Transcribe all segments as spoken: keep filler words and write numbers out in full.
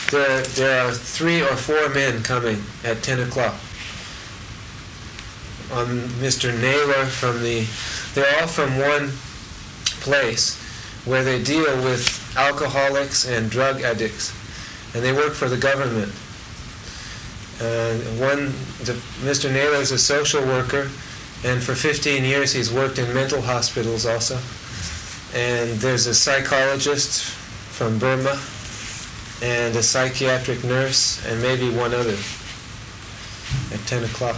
there, there are three or four men coming at ten o'clock. On Mister Naylor from the, they're all from one place where they deal with alcoholics and drug addicts, and they work for the government. Uh, one, the, Mister Naylor is a social worker, and for fifteen years he's worked in mental hospitals also. And there's a psychologist from Burma, and a psychiatric nurse, and maybe one other at ten o'clock.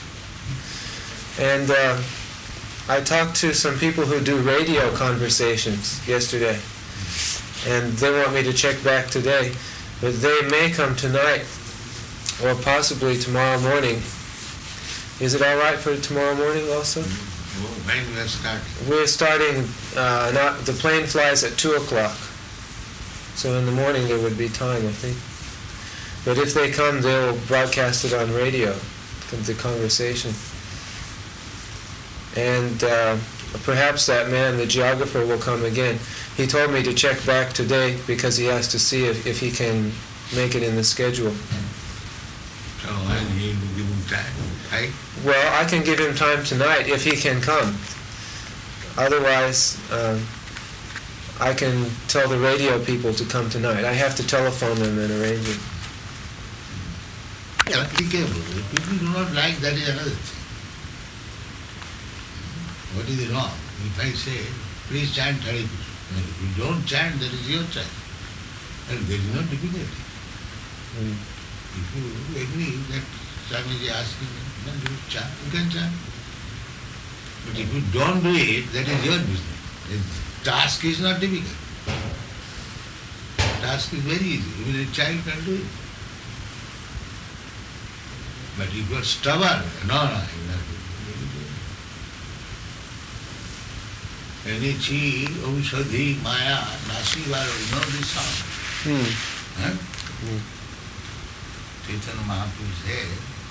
And uh, I talked to some people who do radio conversations yesterday, and they want me to check back today, but they may come tonight or possibly tomorrow morning. Is it all right for tomorrow morning also? When we are starting? We're starting, uh, not, the plane flies at two o'clock. So in the morning there would be time, I think. But if they come, they'll broadcast it on radio, the conversation. And uh, perhaps that man, the geographer, will come again. He told me to check back today because he has to see if, if he can make it in the schedule. So I need to give him time, right? Well, I can give him time tonight if he can come. Otherwise, um, I can tell the radio people to come tonight. I have to telephone them and arrange it. Yeah, be careful. If people do not like, that is another thing. What is wrong? If I say, please chant Hare Krishna. If you don't chant, that is your choice. And there is no difficulty. Mm. If you agree that Swamiji is asking, then you chant, you can chant. But if you don't do it, that is your business. The task is not difficult. The task is very easy. Even a child can do it. But if you are stubborn, no, no, you not do it. Enichi, Aushadhi, Maya, Nasivara, you know this song? Hmm. Huh? Hmm. Chaitanya Mahaprabhu said,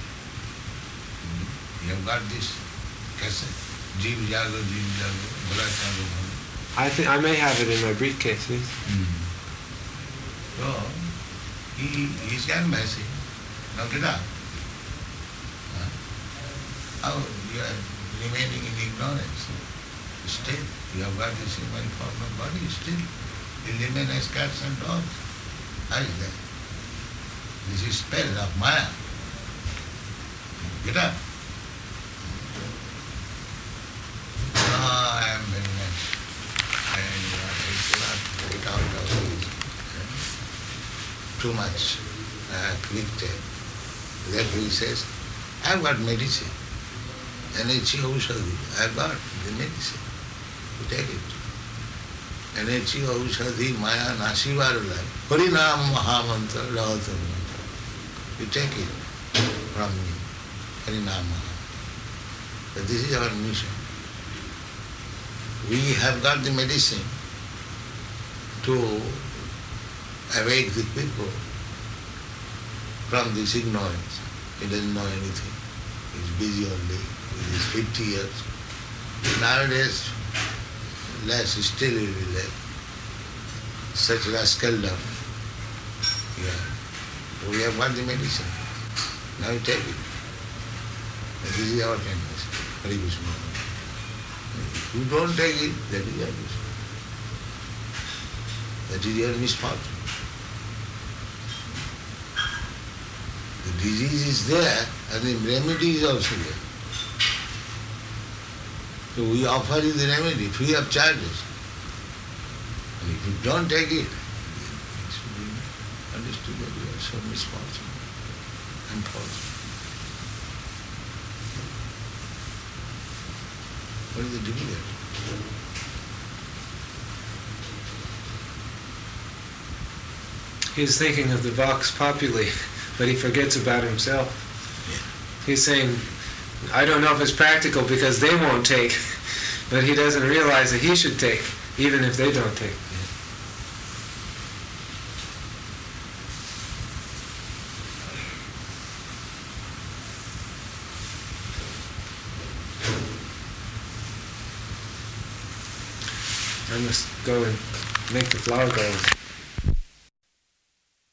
you have got this cassette, Jeev Jago, Jeev Jago, Bhola Chago Bhola. I think I may have it in my briefcase, yes. Mm. So, he, he's canvassing. Now get up. Huh? How you are remaining in ignorance? Still, you have got this human form of body, still you remain as cats and dogs. How is that? This is spell of Maya. Get up. No, I am very much. I cannot get out of this. Too much uh, afflicted. Therefore he says, I have got medicine. And it's Aushadhi. I have got the medicine. You take it. And it's Aushadhi Maya Nasivarala. Harinam Mahamantra Rahatam. You take it from me. Harinam Mahamantra. But this is our mission. We have got the medicine to awake the people from this ignorance. He doesn't know anything. He's busy only with his fifty years. Nowadays, less, still he will be less. Such rascaldom. Yeah. We have got the medicine. Now you take it. And this is our kindness. Hare Krishna. If you don't take it, that is your mission. That is your misfortune. The disease is there and the remedy is also there. So we offer you the remedy free of charges. And if you don't take it, it should be understood that you are so misfortunate, unfortunate. What is the difficulty? He's thinking of the vox populi, but he forgets about himself. Yeah. He's saying, I don't know if it's practical because they won't take, but he doesn't realize that he should take, even if they don't take. I must go and make the flower gardens.